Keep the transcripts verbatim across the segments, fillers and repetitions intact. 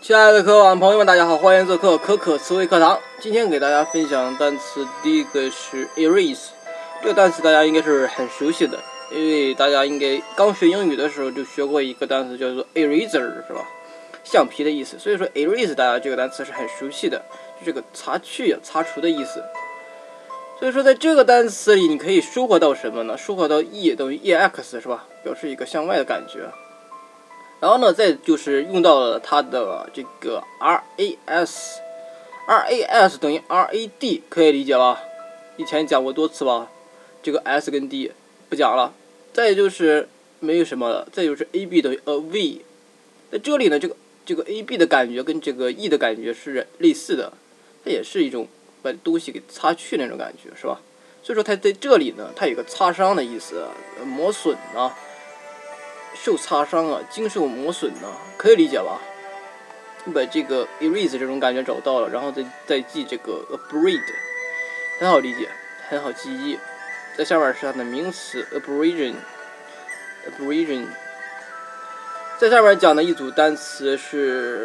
亲爱的科网朋友们，大家好，欢迎做客可可思维课堂。今天给大家分享单词，第一个是 erase。这个单词大家应该是很熟悉的，因为大家应该刚学英语的时候就学过一个单词叫做 eraser， 是吧？橡皮的意思。所以说 erase 大家这个单词是很熟悉的，就这个擦去、擦除的意思。所以说在这个单词里，你可以收获到什么呢？收获到 e 等于 ex 是吧？表示一个向外的感觉。然后呢，再就是用到了它的这个 ras，ras 等于 rad， 可以理解吧？以前讲过多次吧，这个 s 跟 d 不讲了。再就是没有什么了，再就是 ab 等于 av， 在这里呢，这个这个 ab 的感觉跟这个 e 的感觉是类似的，它也是一种把东西给擦去那种感觉，是吧？所以说它在这里呢，它有个擦伤的意思，磨损啊。受擦伤啊，经受磨损呢、啊，可以理解吧？你把这个 erase 这种感觉找到了，然后再再记这个 abrade， 很好理解，很好记忆。在下面是它的名词 abrasion，abrasion。在下面讲的一组单词是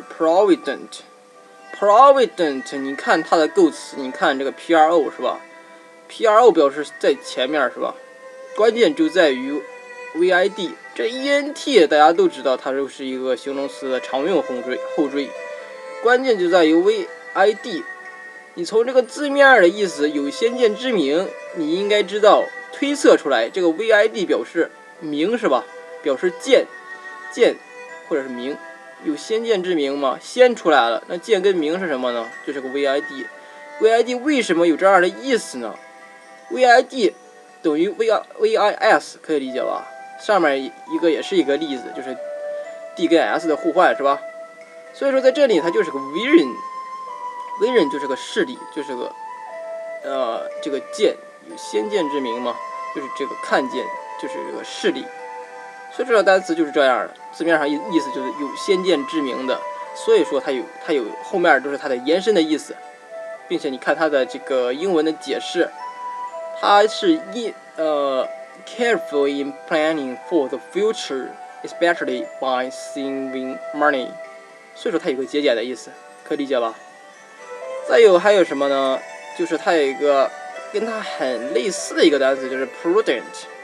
provident，provident， 你看它的构词，你看这个 pro 是吧 ？pro 表示在前面是吧？关键就在于 vid。这 ent 大家都知道，它就是一个形容词的常用后缀，后缀。关键就在于 vid。你从这个字面的意思有先见之明，你应该知道推测出来，这个 vid 表示明是吧？表示见，见或者是明，有先见之明吗？先出来了，那见跟明是什么呢？就是个 vid。vid 为什么有这样的意思呢 ？vid 等于 vis， 可以理解吧？上面一个也是一个例子，就是 d 跟 s 的互换是吧？所以说在这里它就是个 vision，vision 就是个视力，就是个呃这个见，有先见之明嘛，就是这个看见，就是这个视力。所以这个单词就是这样的，字面上意意思就是有先见之明的，所以说它有它有后面都是它的延伸的意思，并且你看它的这个英文的解释，它是一呃。careful in planning for the future, especially by saving money。 所以说它有个节俭的意思，可以理解吧？再有还有什么呢？就是它有一个跟它很类似的一个单词，就是 prudent。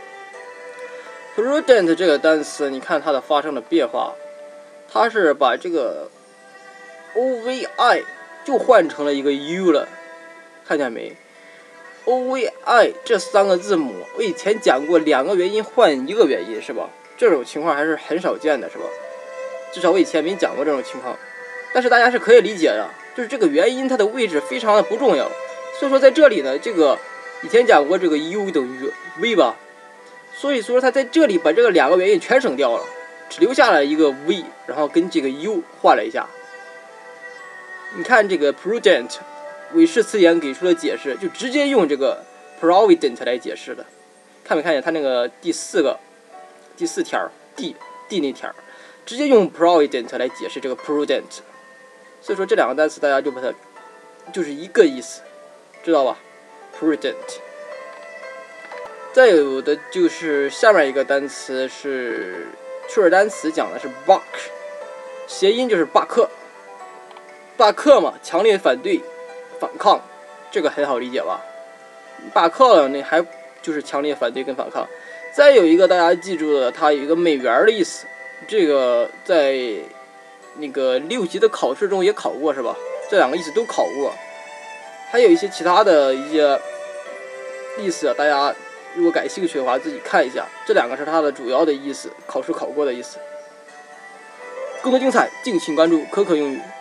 prudent 这个单词，你看它的发生的变化，它是把这个 ovi 就换成了一个 u 了，看见没？ovi 这三个字母，我以前讲过，两个元音换一个元音是吧？这种情况还是很少见的，是吧？至少我以前没讲过这种情况，但是大家是可以理解的，就是这个元音它的位置非常的不重要，所以说在这里呢，这个以前讲过这个 u 等于 v 吧，所以说它在这里把这个两个元音全省掉了，只留下了一个 v， 然后跟这个 u 换了一下。你看这个 prudent。韦氏词典给出的解释就直接用这个 provident 来解释的，看没看见它那个第四个第四条 D D 那条，直接用 provident 来解释这个 prudent。 所以说这两个单词大家就把它就是一个意思，知道吧？ prudent。 再有的就是下面一个单词是趣味单词，讲的是 buck， 谐音就是罢课，罢课嘛，强烈反对反抗，这个很好理解吧？罢课了，那还就是强烈反对跟反抗。再有一个大家记住了，它有一个美元的意思，这个在那个六级的考试中也考过是吧？这两个意思都考过，还有一些其他的一些意思，大家如果感兴趣的话自己看一下。这两个是它的主要的意思，考试考过的意思。更多精彩，敬请关注可可英语。